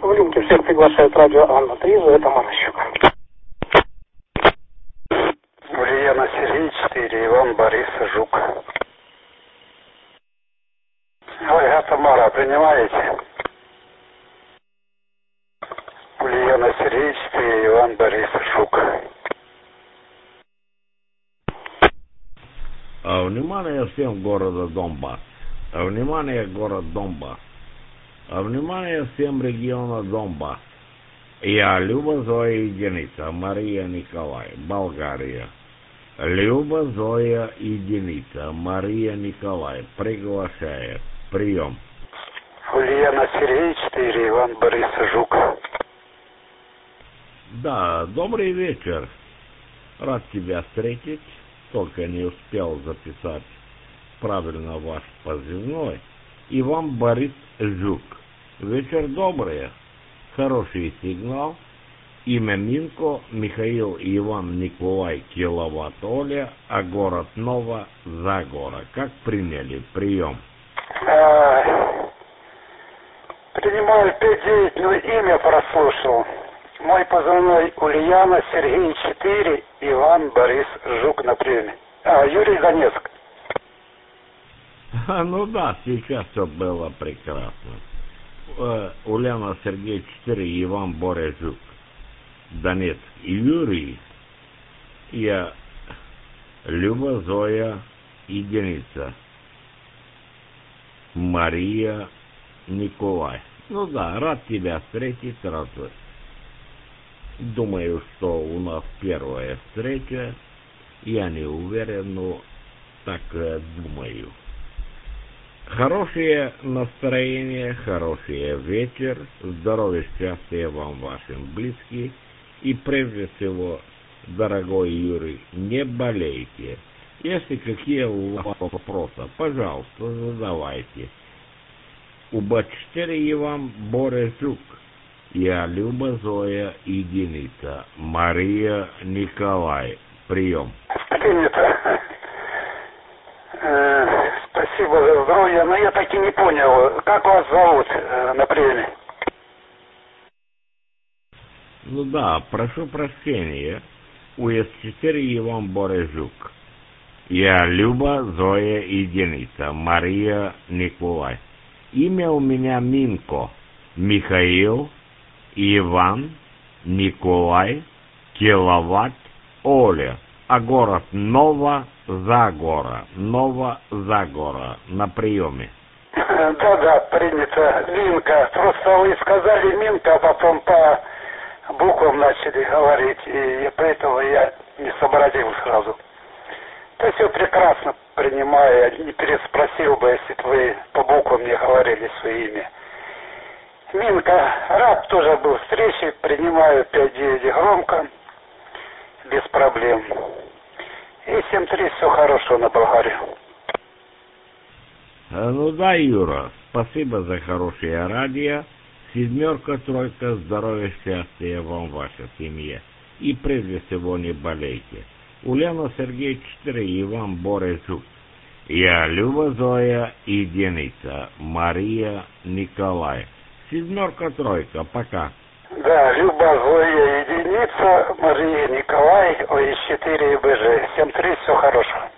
В линке всех приглашает радио Анна-3, это Маращук. Ульяна Сергей 4, Иван Борис Жук. Ольга Тамара, принимаете? Ульяна Сергей 4, Иван Борис Жук. Внимание всем города Донбасс. Внимание, город Донбасс. Внимание всем региона Донбасс. Я Люба Зоя Единица, Мария Николай, Болгария. Люба Зоя Единица, Мария Николай, приглашает. Прием. Ульяна Сергей 4, Иван Борис Жук. Да, добрый вечер. Рад тебя встретить. Только не успел записать правильно ваш позывной. Иван Борис Жук. Вечер добрый. Хороший сигнал. Имя Минко, Михаил Иван Николай Киловатт Оля, а город Нова Загора. Как приняли? Прием. Принимаю 5-9, но имя прослушал. Мой позывной Ульяна Сергей 4, Иван Борис Жук на приеме. Юрий, Донецк. Ну да, сейчас все было прекрасно. Ульяна Сергей 4, Иван Борис Жук, Донецк. Юрий, я Люба Зоя Единица, Мария Николай. Ну да, рад тебя встретить сразу. Думаю, что у нас первая встреча. Я не уверен, но так думаю. Хорошее настроение, хороший вечер. Здоровья, счастья вам, вашим близким. И прежде всего, дорогой Юрий, не болейте. Если какие у вас вопросы, пожалуйста, задавайте. УБ-4 Иван Борис Жук. Я Люба Зоя Единица, Мария Николай. Прием. Принято. Спасибо за здоровье, но я так и не понял, как вас зовут на приеме? Ну да, прошу прощения. УС-4 Иван Борис Жук. Я Люба Зоя Единица, Мария Николай. Имя у меня Минко, Михаил Иван Николай Киловатт Оля, а город Нова Загора. Нова Загора на приеме. Да, принято. Минка. Просто вы сказали Минка, а потом по буквам начали говорить, и поэтому я не сообразил сразу. То все прекрасно принимаю, я не переспросил бы, если бы вы по буквам не говорили свое имя. Минка, рад тоже был встрече, принимаю 5-9 громко, без проблем. И 7-3, все хорошо на Болгарию. Ну да, Юра, спасибо за хорошее радио. 7, 3, здоровья, счастья вам, вашей семье. И прежде всего не болейте. Ульяна Сергей 4, Иван Борис Жук. Я Люба Зоя Единица, Мария Николай. 7, 3, пока. Да, Люба Зоя Единица, Мария Николай, ОИ-4 и БЖ. 7-3, все хорошо.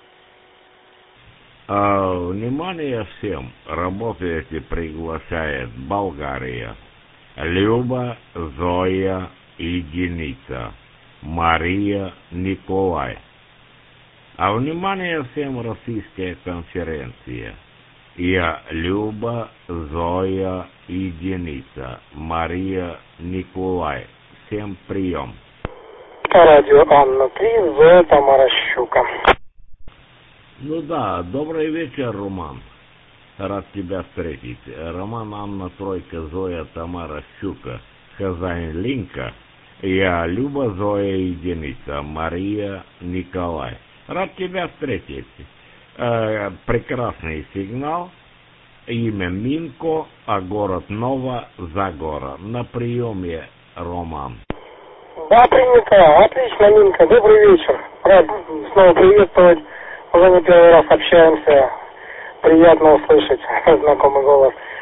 Внимание всем, работаете, приглашает Болгария. Люба Зоя Единица, Мария Николай. А внимание всем, российская конференция. Я Люба Зоя Единица, Мария Николай. Всем прием. Радио Анна-3, Зоя Тамаращука. Ну да, добрый вечер, Роман. Рад тебя встретить. Роман, Анна, Тройка, Зоя, Тамара, Щука, хозяин линка. Я Люба Зоя Единица, Мария Николай. Рад тебя встретить. Прекрасный сигнал. Имя Минко, а город Нова Загора. На приеме, Роман. Да, принято. Отлично, Минка. Добрый вечер. Рад снова приветствовать. Уже не первый раз общаемся. Приятно услышать знакомый голос.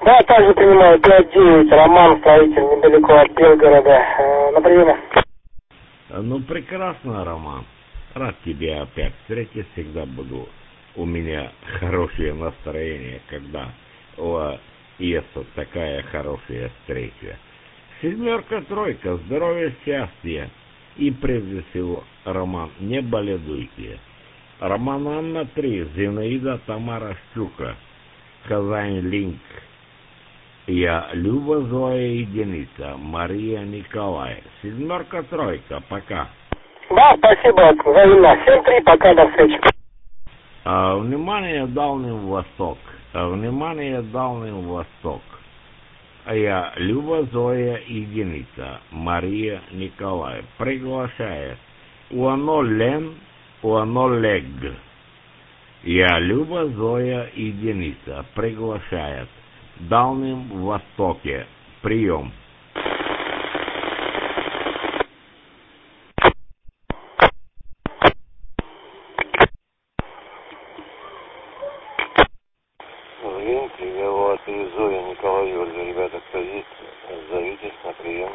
Да, также принимаю 5-9, Роман, строитель, недалеко от Белгорода. На приеме. Ну, прекрасно, Роман. Рад тебя опять встретить. Всегда буду. У меня хорошее настроение, когда есть вот такая хорошая встреча. 7, 3, здоровья, счастья. И прежде всего, Роман, не боледуйте. Роман Анна 3, Зинаида Тамара Щука, Казань Линк. Я Люба Зоя Единица, Мария Николай. 7, 3, пока. Да, спасибо, взаимно. 7-3, пока, до встречи. Внимание, Дальний Восток. Внимание, Дальний Восток. Я Люба Зоя Единица, Мария Николай. Приглашает Уанолен, Уанолег. Я Люба Зоя Единица. Приглашает в Дальнем Востоке. Прием. Зоя Николаева, ребята, кто есть, зовитесь на прием.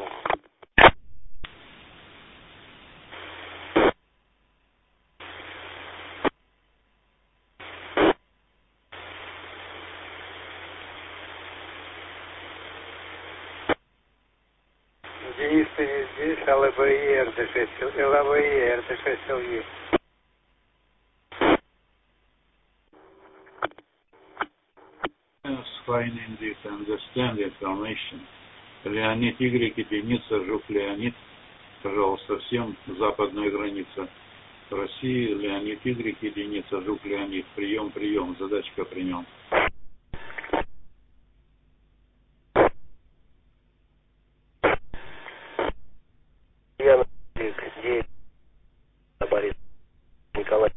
Денис, ты не здесь, ЛВИ, РТ6, ЛВИ, РТ6 ЛВИ. Finding this, understand the information. Леонид Y, единица, Жук Леонид, пожалуйста, всем западная граница России, Леонид Y, единица, Жук Леонид, прием, задачка прием. Николай.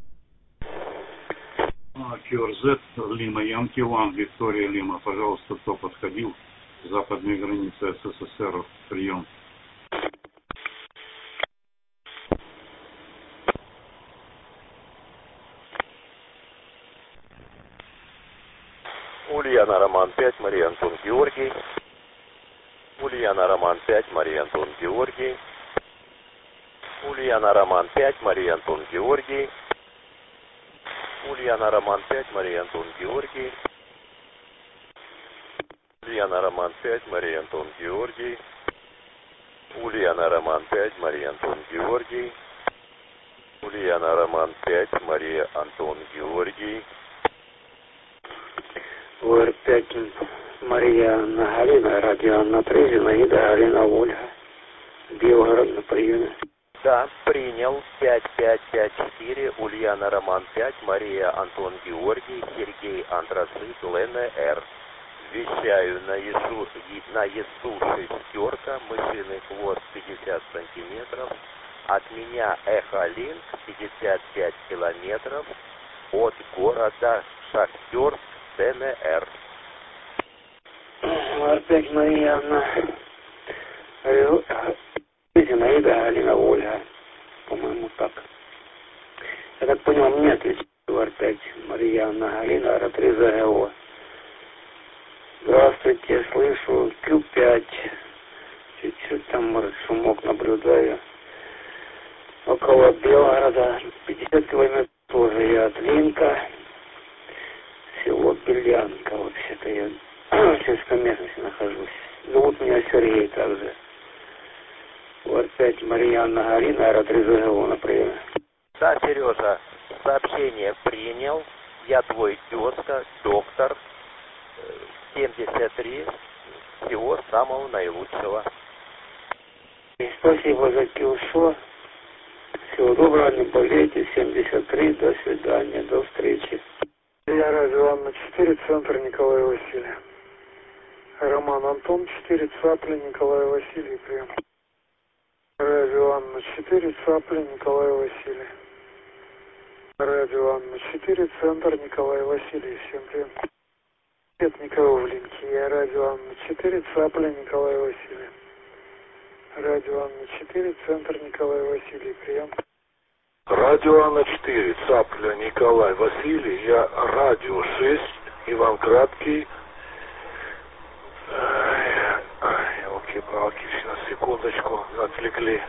QRZ, Лима, Янки Ван, Виктория Лима, пожалуйста, кто подходил, западные границы СССР, прием. Ульяна Роман 5, Мария Антон Георгий. Ульяна Роман 5, Мария Антон Георгий. Ульяна Роман 5, Мария Антон Георгий. Ульяна Роман 5, Мария Антон Георгий. Ульяна Роман 5, Мария Антон Георгий. Ульяна Роман 5, Мария Антон Георгий. Ульяна Роман 5, Мария Антон Георгий. УР-5, Мария Анна Галина, радио Анна 3, Зинаида Галина Ольга. Белгород на приеме. Да, принял. 5554, Ульяна Роман 5, Мария Антон Георгий, Сергей Антрацит, Лена Р. Вещаю на ЕСУ 6, мышиный хвост 50 сантиметров. От меня Эхолинк 55 километров от города Шахтерск, ДНР. УР-5, Мария Анна. Зинаида Галина Ольга. По-моему, так. Я так понял, мне ответили УР-5, Мария Анна Галина, РА-3 ЗГО. Здравствуйте, слышу Q5. Чуть-чуть там, может, шумок наблюдаю. Около Белгорода, 50 километров тоже я от Линка. Село Белянка, вообще-то я в сельской местности нахожусь. Зовут меня Сергей также. УР-5, Мария Анна Галина, РА-3 ЗГО на приеме. Да, Сережа, сообщение принял. Я твой тезка, доктор, 73. Всего самого наилучшего. Спасибо за КИУСО. Всего доброго, не болейте. 73. До свидания, до встречи. Я радио Анна 4, центр Николая Василия. Роман Антон 4, Цапля Николая Василия, прием. Радио Анна 4, Цапля Николая Василия. Радио Анна 4, центр Николая Василия, всем прием. Нет никого в линке. Я радио Анна 4, Цапля Николая Василия. Радио Анна 4, центр Николая Василий, прием. Радио Анна 4, Цапля Николай Василий, я радио 6, Иван Краткий, Сейчас, секундочку, отвлекли.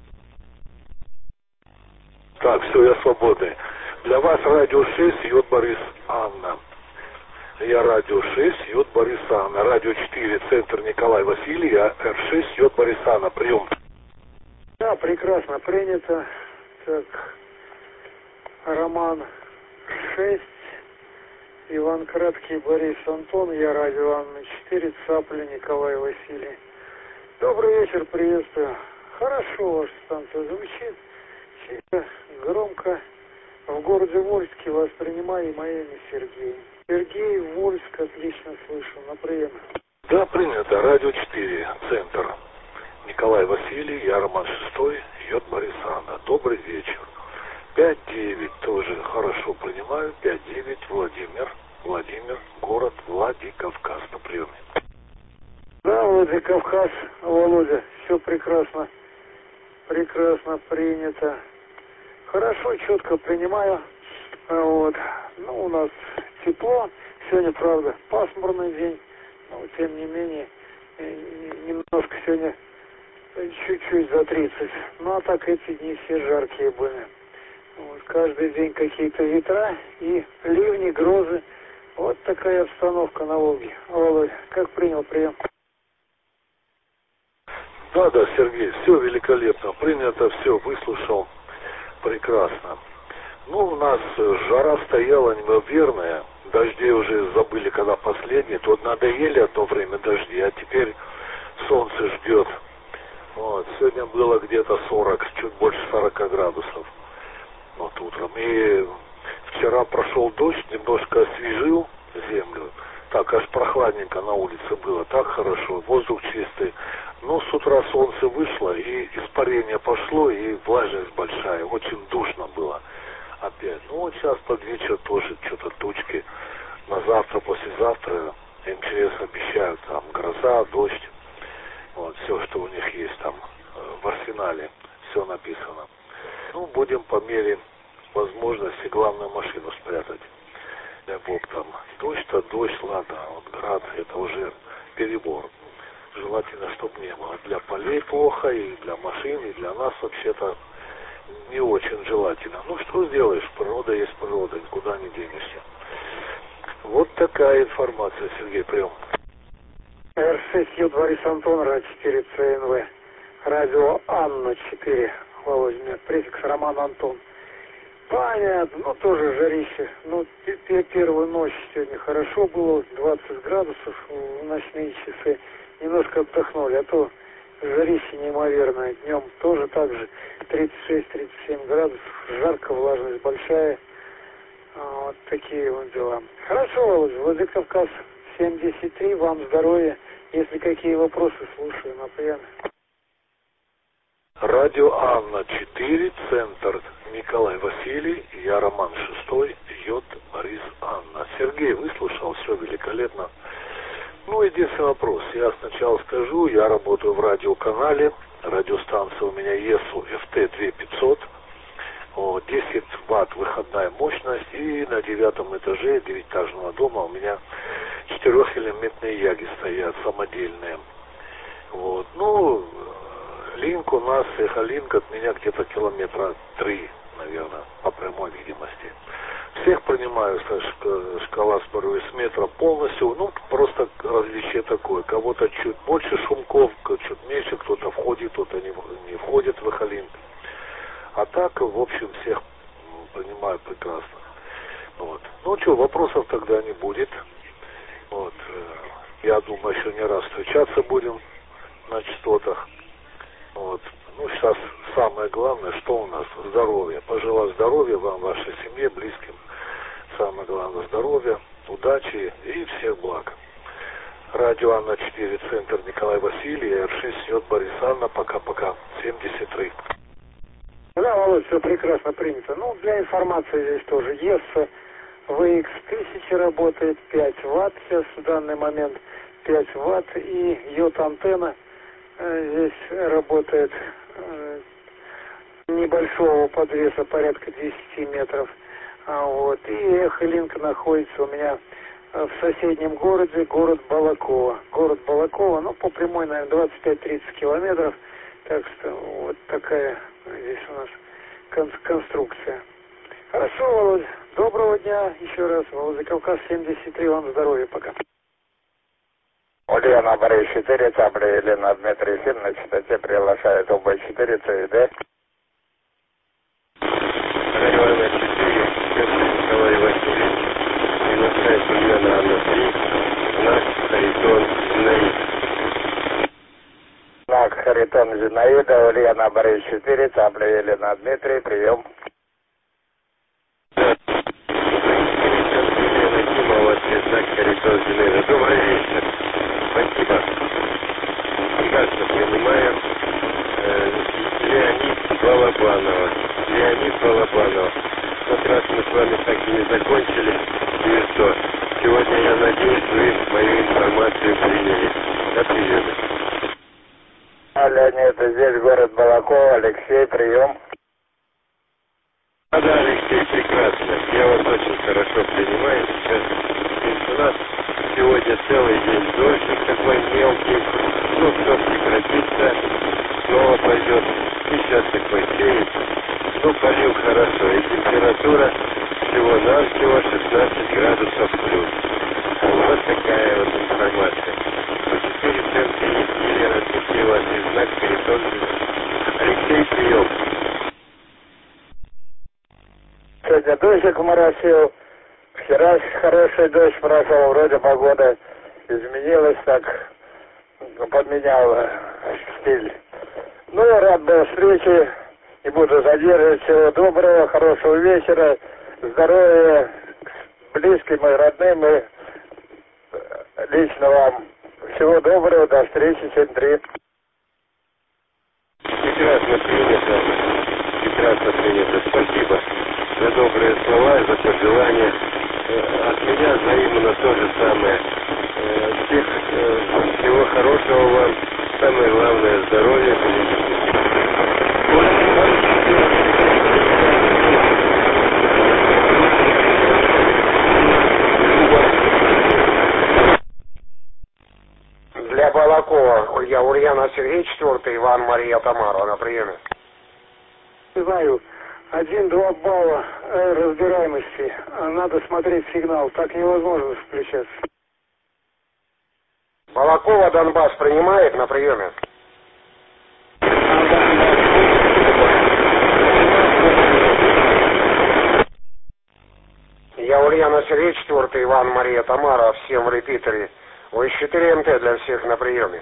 Так, все, я свободный. Для вас радио 6, Йод Борис Анна. Я радио 6, Йод Борис Анна. Радио 4, центр Николай Василий, я Р6, Йод Борис Анна. Прием. Да, прекрасно принято. Так, Роман 6, Иван Краткий, Борис Антон, я радио Анна 4, Цапля Николай Василий. Добрый вечер, приветствую. Хорошо ваша станция звучит, чисто, громко. В городе Вольске вас принимаю, мое имя Сергей. Сергей, Вольск, отлично слышу, на прием. Да, принято. Радио 4, центр Николай Василий, я Роман 6, Йод Борис Анна. Добрый вечер. 5-9 тоже хорошо принимаю. 5-9, Владимир, город Владикавказ на приеме. Да, Владикавказ, Володя, все прекрасно принято. Хорошо, четко принимаю. Вот. Ну, у нас тепло. Сегодня, правда, пасмурный день. Но, тем не менее, немножко сегодня чуть-чуть за 30. Ну, а так эти дни все жаркие были. Вот. Каждый день какие-то ветра и ливни, грозы. Вот такая обстановка на Волге. Володя, как принял прием? Да, Сергей, все великолепно. Принято, все, выслушал. Прекрасно. Ну, у нас жара стояла неимоверная. Дожди уже забыли, когда последние. То надоели одно время дожди, а теперь солнце ждет. Вот. Сегодня было где-то 40, чуть больше 40 градусов. Вот утром. И вчера прошел дождь, немножко освежил землю. Так, аж прохладненько на улице было. Так хорошо, воздух чистый. Но с утра солнце вышло, и испарение пошло, и влажность большая. Очень душно было опять. Ну, вот сейчас под вечер тоже что-то тучки. На завтра, послезавтра МЧС обещают там гроза, дождь. Вот, все, что у них есть там в арсенале, все написано. Ну, будем по мере возможности главную машину спрятать. Дай бог там. Дождь-то дождь, ладно, вот град, это уже перебор. Желательно, чтобы не было. Для полей плохо, и для машин, и для нас вообще-то не очень желательно. Ну, что сделаешь? Природа есть природа, никуда не денешься. Вот такая информация, Сергей, прием. Р6, Йод Борис Антон, Ра-4, ЦНВ. Радио Анна 4, Володя, префикс Роман Антон. Понятно, ну тоже жарище. Ну, первую ночь сегодня хорошо было, 20 градусов в ночные часы. Немножко отдохнули, а то жарище неимоверное. Днем тоже так же 36-37 градусов, жарко, влажность большая. Вот такие вот дела. Хорошо, Володя, Владикавказ 73, вам здоровья. Если какие вопросы, слушаю на приеме. Радио Анна 4, центр Николай Василий, я Роман 6, Йод Борис Анна. Сергей выслушал, все великолепно. Ну, единственный вопрос. Я сначала скажу, я работаю в радиоканале. Радиостанция у меня ЕСУ ФТ-2500. 10 ватт выходная мощность. И на 9 этаже 9-этажного дома у меня 4-элементные яги стоят, самодельные. Вот. Ну, линк у нас, эхолинк от меня где-то километра 3, наверное, по прямой видимости. Всех принимаю, шкала споры с метра полностью. Ну, просто различие такое. Кого-то чуть больше шумков, чуть меньше, кто-то входит, кто-то не входит в эхолинк. А так, в общем, всех принимаю прекрасно. Вот. Ну что, вопросов тогда не будет. Вот. Я думаю, еще не раз встречаться будем на частотах. Вот. Ну, сейчас самое главное, что у нас? Здоровье. Пожелаю здоровья вам, вашей семье, близким. Самое главное, здоровья, удачи и всех благ. Радио Анна 4, центр Николай Василий, Р6, Йод Борис Анна, пока-пока, 73. Да, Володь, все прекрасно принято. Ну, для информации здесь тоже. ЕС VX1000 работает 5 ватт, сейчас в данный момент 5 ватт, и Йод антенна здесь работает небольшого подвеса, порядка 10 метров. Вот. И эхолинк находится у меня в соседнем городе, город Балаково. Город Балаково, ну, по прямой, наверное, 25-30 километров. Так что вот такая здесь у нас конструкция. Хорошо, Володь, доброго дня еще раз. Володя Кавказ 73, вам здоровья, пока. Ульяна Борис 4, Цапля Елена Дмитрий Фин, на частоте приглашает УБ-4, ЦИД. Района 4, Николай Васильевич, приглашает Ульяна Анна 3, знак Харитон Зинаида. Знак Харитон Зинаида, Ульяна Борис 4, Цапля Елена Дмитрий, прием. Знак Харитон Зинаида. Добрый вечер. Спасибо. Прекрасно принимаю. Леонид Балабанова. В тот раз мы с вами так и не закончили. И что? Сегодня, я надеюсь, вы мою информацию приняли. На приеме. Леонид, здесь город Балаково, Алексей, прием. Да, Алексей, прекрасно. Я вас очень хорошо принимаю. Сейчас у нас сегодня целый день дождик такой мелкий. Ну, все прекратится. Снова пойдет. И сейчас такой сеет. Ну, полил хорошо. И температура всего-навсего 16 градусов плюс. Вот такая вот информация. По 4 центра Елена Дмитриева, знак Харитон. Алексей, прием. Сегодня дождик моросил, вчера хороший дождь прошел, вроде погода изменилась, так подменяла стиль. Ну, я рад был встрече, не буду задерживать, всего доброго, хорошего вечера, здоровья, близким и родным, и лично вам всего доброго, до встречи, 7-3. Прекрасно принято. Прекрасно принято. Спасибо за добрые слова, за пожелания. От меня взаимно то же самое. Всего хорошего вам. Самое главное — здоровья. Для Балакова я Ульяна Сергей, 4, Иван Мария Тамара на приеме. Не знаю, 1-2 балла разбираемости. Надо смотреть сигнал. Так невозможно включаться. Балакова, Донбасс принимает на приеме. Я Ульяна Сергей, 4, Иван Мария Тамара, всем в репитере. Вы 4 МТ для всех на приеме.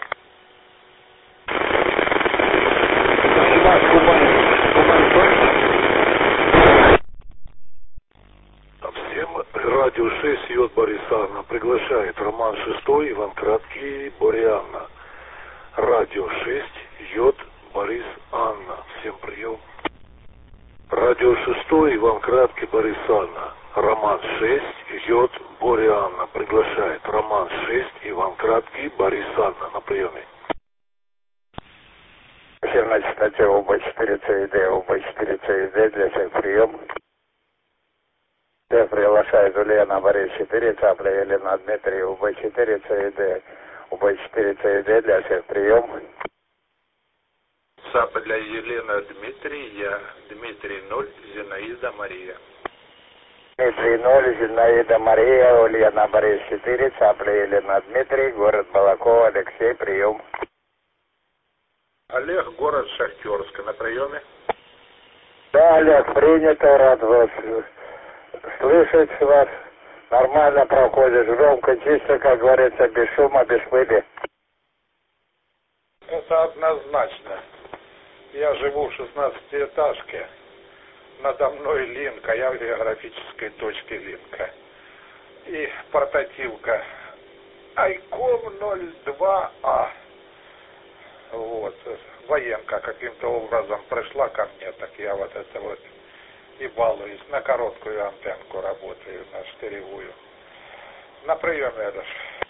Всем радио 6 Йод Борисовна приглашает Роман 6, Иван Краткий, Борианна. Радио 6 Йод Борис Анна. Всем прием. Радио 6 Иван Краткий, Борис Анна. Роман 6 Йод Борианна приглашает. Роман 6 Иван Краткий, Борис Анна на приеме. Всем на частоте УБ-4 ЦИД, УБ-4 ЦИД для всех прием. Всех приглашает Ульяна Борис 4, Цапля Елена Дмитрий, УБ-4 ЦИД, УБ-4 ЦИД для всех прием. Цапля Елена Дмитрий, я Дмитрий 0, Зинаида Мария. Дмитрий 0, Зинаида Мария, Ульяна Борис 4, Цапля Елена Дмитрий, город Балаково, Алексей, прием. Олег, город Шахтерск, на приеме. Да, Олег, принято, рад вас слышать вас. Нормально проходит, громко, чисто, как говорится, без шума, без пыли. Это однозначно. Я живу в 16-этажке. Надо мной линка, я в географической точке линка. И портативка Айком 02А. Вот. Военка каким-то образом пришла ко мне, так я вот это вот и балуюсь. На короткую антенку работаю, на штыревую. На приеме это ж.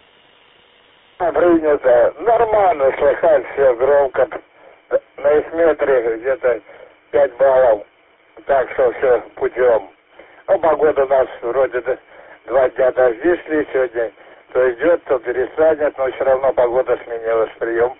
Принято. Нормально слыхать все громко. На эсметре где-то 5 баллов. Так что все путем. Ну, погода у нас вроде 2 дня дожди шли сегодня. То идет, то перестанет, но все равно погода сменилась. Прием.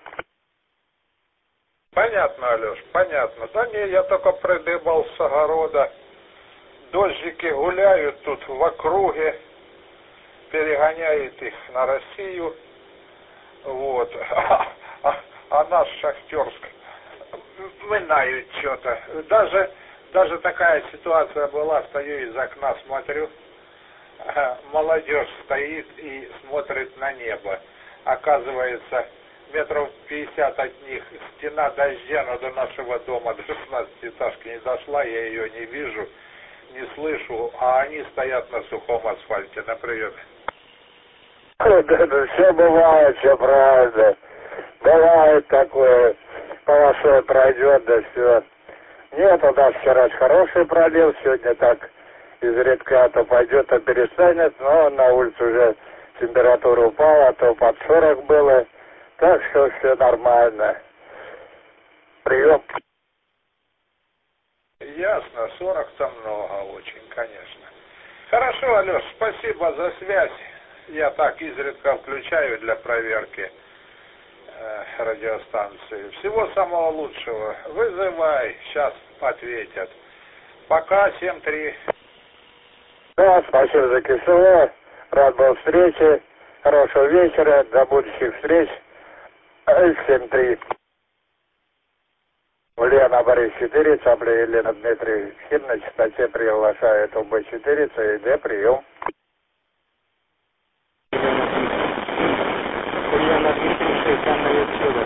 Понятно, Алеш, понятно. Да не, я только придыбал с огорода. Дождики гуляют тут в округе, перегоняет их на Россию. Вот. А наш Шахтерск минают что-то. Даже такая ситуация была, стою из окна, смотрю, молодежь стоит и смотрит на небо. Оказывается, метров 50 от них стена дождя, но до нашего дома, до 16-этажки не дошла, я ее не вижу, не слышу, а они стоят на сухом асфальте. На приеме. Да, все бывает, все правда. Бывает такое, полосой пройдет, да все. Нет, у нас вчера хороший пролил, сегодня так изредка то пойдет, то перестанет, но на улице уже температура упала, а то под 40 было, так что все нормально. Прием. Ясно, 40-то много очень, конечно. Хорошо, Алеш, спасибо за связь. Я так изредка включаю для проверки радиостанции. Всего самого лучшего. Вызывай, сейчас ответят. Пока, 7-3. Да, спасибо за КСО. Рад был встрече. Хорошего вечера. До будущих встреч. 7-3. Ульяна Борис 4, Цапля Елена Дмитрий Хин на частоте приглашает УБ4, ЦИД, прием. Ульяна Дмитрий 6, Анна Юрчева.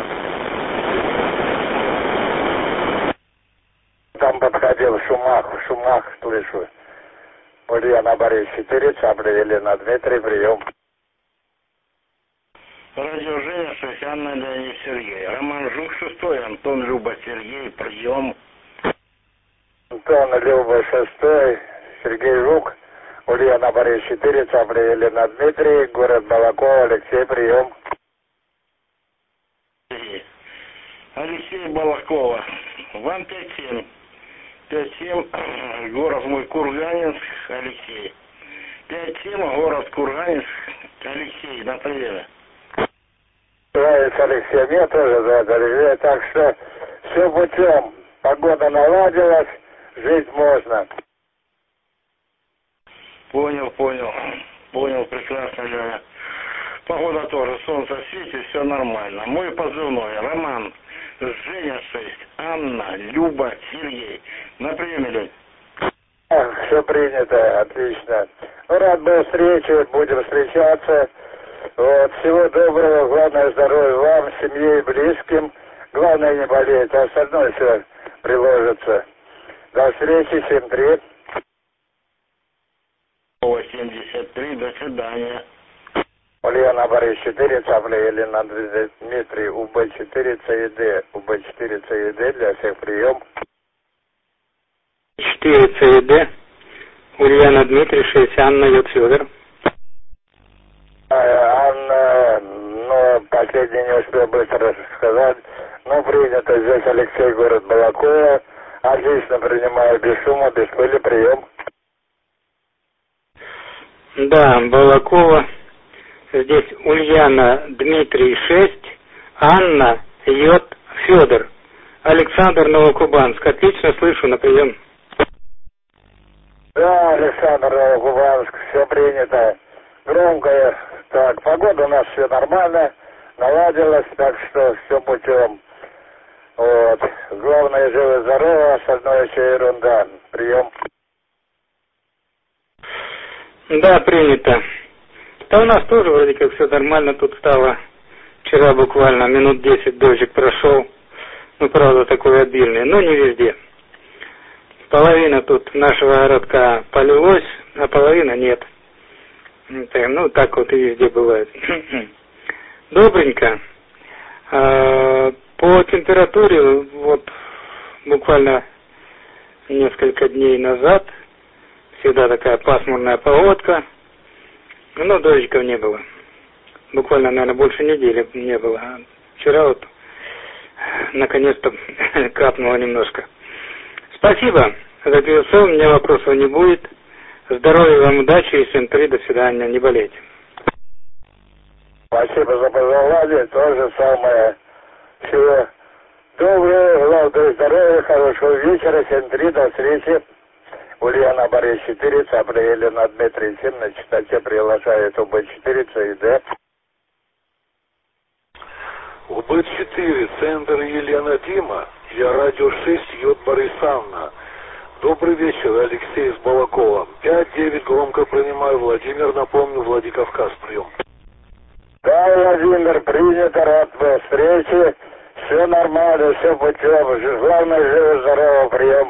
Там подходил Шумах, слышу. Ульяна Борис 4, Цапля Елена Дмитрий, прием. Радио Женя 6, Анна Леонид Сергей. Роман Жук 6, Антон Люба Сергей, прием. Антон Люба 6, Сергей Жук, Ульяна Борис 4, Цапля Елена Дмитрий, город Балакова, Алексей, прием. Алексей Балакова, вам 57. 57, город мой Курганинск, Алексей. 57, город Курганинск, Алексей, на приеме. Нравится Алексей, мне тоже зовут Алексей, так что все путем. Погода наладилась, жить можно. Понял, прекрасно, Леня. Погода тоже, солнце светит, все нормально. Мой позывной Роман, Женя 6, Анна, Люба, Сергей. На приеме, Лень. Все принято, отлично. Ну, рад был встрече, будем встречаться. Вот, всего доброго, главное здоровья вам, семье и близким. Главное не болеть, а остальное все приложится. До встречи, 7-3. 73, до свидания. Ульяна Борис 4, Цапля Елена Дмитрий, УБ4 ЦИД. УБ4 ЦИД для всех прием. 4 ЦИД. Ульяна Дмитрий 6, Анна Ю. Федор. Анна, ну, последний не успел быстро сказать. Ну, принято здесь Алексей, город Балакова. Отлично принимаю, без шума, без пыли, прием. Да, Балакова. Здесь Ульяна Дмитрий 6, Анна Ю. Федор. Александр, Новокубанск. Отлично слышу, на прием. Да, Александр, Новокубанск, все принято. Громкое. Так, погода у нас все нормально, наладилась, так что все путем. Вот. Главное, живо-здорово, остальное все ерунда. Прием. Да, принято. Да у нас тоже вроде как все нормально тут стало. Вчера буквально минут 10 дождик прошел. Ну, правда, такой обильный, но не везде. Половина тут нашего городка полилось, а половина нет. Ну, так вот и везде бывает. Добренько. По температуре, вот буквально несколько дней назад, всегда такая пасмурная погодка, но дождиков не было. Буквально, наверное, больше недели не было. А вчера вот наконец-то капнуло немножко. Спасибо за КСО, у меня вопросов не будет. Здоровья вам, удачи и всем 3, до свидания, не болейте. Спасибо за пожелание, то же самое. Всего доброго, главное здоровья, хорошего вечера, 7-3, до встречи. Ульяна Борис 4, Цапля Елена Дмитрий 7, на частоте приглашает УБ4, ЦИД. УБ4, центр Елена Дима, я радио 6, Йод Борис Анна. Добрый вечер, Алексей из Балакова. 5-9 громко принимаю, Владимир, напомню, Владикавказ, прием. Да, Владимир, принято, рад встрече. Все нормально, все путем. Главное, живо, здорово, прием.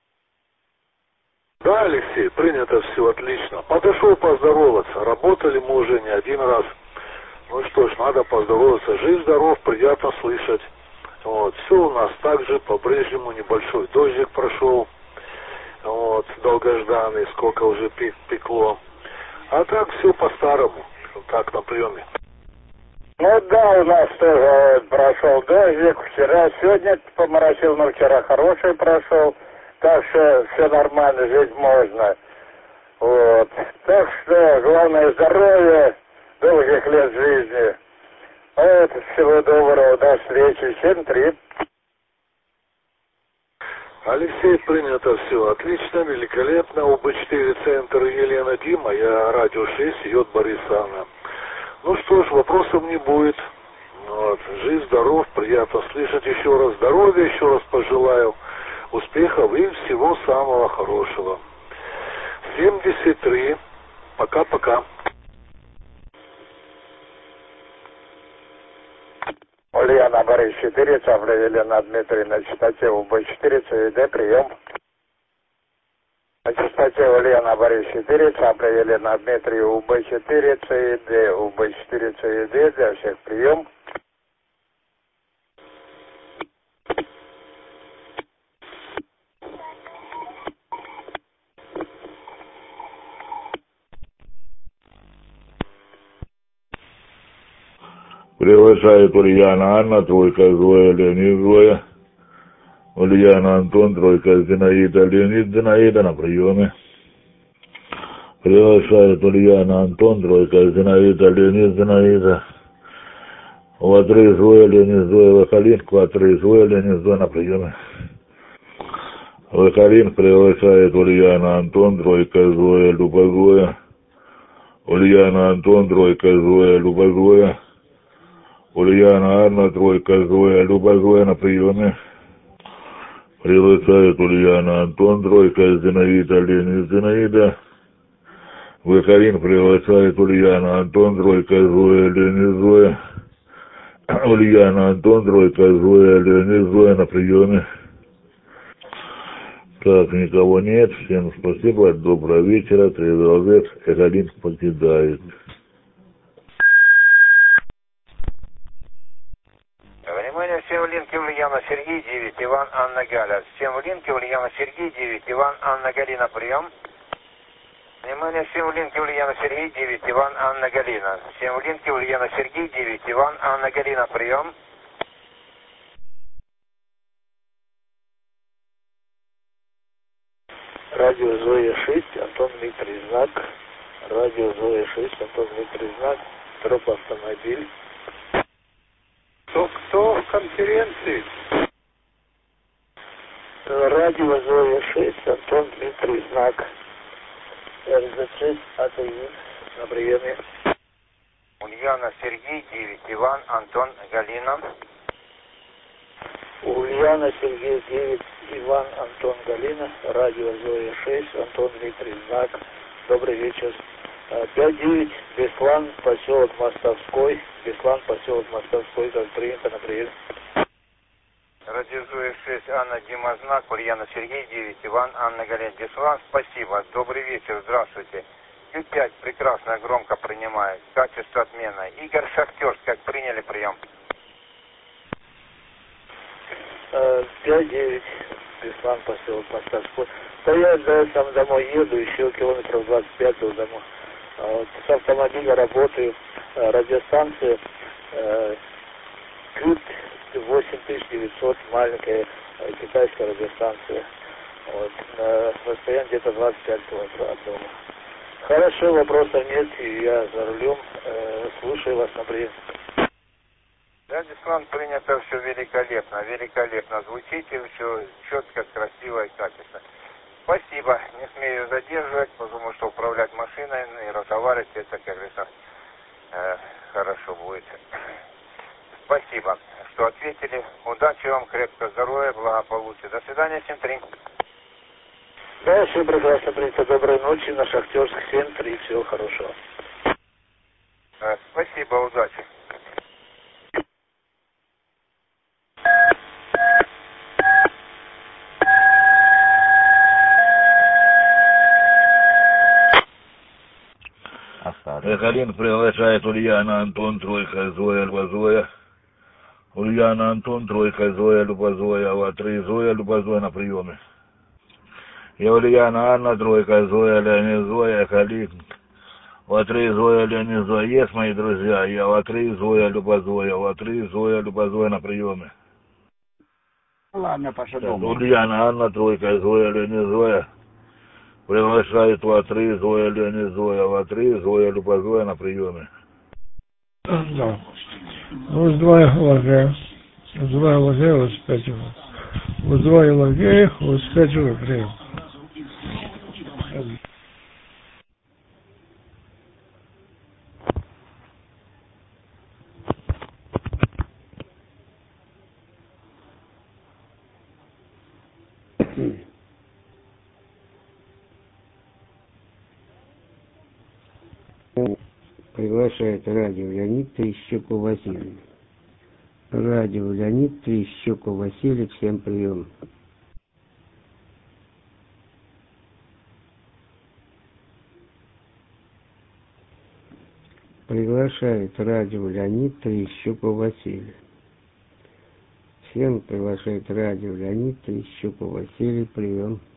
Да, Алексей, принято, все отлично. Подошел поздороваться. Работали мы уже не один раз. Ну что ж, надо поздороваться. Жив, здоров, приятно слышать. Вот, все у нас также, по-прежнему небольшой дождик прошел. Вот, долгожданный, сколько уже пекло. А так все по-старому, как на приеме. Ну да, у нас тоже прошел дождик. Вчера, сегодня поморосил, но вчера хороший прошел. Так что все нормально, жить можно. Вот. Так что главное здоровье, долгих лет жизни. Вот, всего доброго, до встречи. 7-3. Алексей, принято, все отлично, великолепно. УБ4 центр Елена Дима, я радио 6, Йод Борис Анна. Ну что ж, вопросов не будет. Вот. Жив, здоров, приятно слышать. Еще раз здоровья, еще раз пожелаю успехов и всего самого хорошего. 73. Пока-пока. Ульяна Борис 4, Цапля Елена Дмитрий на частоте УБ4, ЦИД, прием. На частоте Ульяна Борис 4, Цапля Елена Дмитрий, УБ4, ЦИД, УБ4, ЦИД, для всех прием. Приглашает Ульяна Анна, тройка Зоя, Леонид Зоя. Ульяна Антон, тройка Зинаида, Леонид Зинаида на приеме. Приглашает Ульяна Антон, тройка Зинаида, Леонид Зинаида. Квадры Зоя, Леонид Зоя, Вахалин, квадры Зоя, Леонид Зоя на приеме. Вахалин приглашает Ульяна Антон, тройка Зоя, Люба Зоя. Ульяна Антон, тройка Зоя, Люба Зоя. Ульяна Анна, тройка Зоя, Люба Зоя на приеме. Приглашает Ульяна Антон, тройка Зинаида, Леонид Зинаида. Вахарин приглашает Ульяна Антон, тройка Зоя, Леонид Зоя. Ульяна Антон, тройка Зоя, Леонид Зоя на приеме. Так, никого нет. Всем спасибо. Доброго вечера. Трезвый ответ. Эхолин покидает. Внимание, всем в линке Ульяна Сергей 9, Иван Анна Галя. Всем в линке Ульяна Сергей 9, Иван Анна Галина, прием. Внимание, всем в линке Ульяна Сергей 9, Иван Анна Галина. Всем в линке Ульяна Сергей 9, Иван Анна Галина, прием. Радио Зоя 6, Антон Дмитрий, знак. Радио Зоя 6, Антон Дмитрий, знак. Троп автомобиль. Кто в конференции? Радио Зоя 6, Антон Дмитрий, знак. РЗ6, АТИ, на приеме. Ульяна Сергей 9, Иван Антон Галина. Ульяна Сергей 9, Иван Антон Галина. Радио Зоя 6, Антон Дмитрий, знак. Добрый вечер. 5-9, Беслан, поселок Мостовской. Беслан, поселок Мостовской, как принято на прием. Радио Зоя 6, Анна Дима, знак. Ульяна Сергей 9, Иван Анна Галина. Беслан, спасибо. Добрый вечер, здравствуйте. Q5 прекрасно, громко принимает. Качество отмена. Игорь Шахтерск, как приняли прием. 5-9, Беслан, поселок Мостовской. Да я сам домой еду, еще километров 25 до дома. Вот, с автомобиля работаю, радиостанция Q8900, маленькая китайская радиостанция. Вот, на расстоянии где-то 25 километров от дома. Хорошо, вопросов нет, и я за рулем. Слушаю вас на прием. Да, Дислан, принято все великолепно, великолепно звучите, все четко, красиво и качественно. Спасибо, не смею задерживать, потому что управлять машиной и разговаривать, это, как говорится, хорошо будет. Спасибо, что ответили. Удачи вам, крепкого здоровья, благополучия. До свидания, 7-3. Да, все прекрасно, принято. Доброй ночи, на Шахтерск 7-3, всего хорошего. Спасибо, удачи. Калин приглашает Ульяна, Антон, тройка, Зоя, Люба, Зоя. Ульяна, Антон, тройка, Зоя, Люба, Зоя, Ва-3, Зоя, Люба, Зоя на приеме. И Ульяна, Анна, тройка, Зоя, Леонид, Зоя, Калин. Ва-3, Зоя, Леонид, Зоя. Есть, мои друзья. Я Ва-3, Зоя, Люба, Зоя. Ва-3, Зоя, Люба, Зоя на приеме. Ладно, Паша, дома. Ульяна, Анна, тройка, Зоя, Леонид, Зоя. Приглашает Ва-3, Зоя, Леонид, Зоя. Ва-3, Зоя, Люба, Зоя на приеме. Да. Уздвоє лаге, успечиво. Уздвоє лаге, успечиво прийом. Приглашает радио Леонид Трещуков Василий. Радио Леонид Трещуков Василий, всем прием. Приглашает радио Леонид Трещуков Василий. Всем приглашает радио Леонид Трещуков Василий, прием.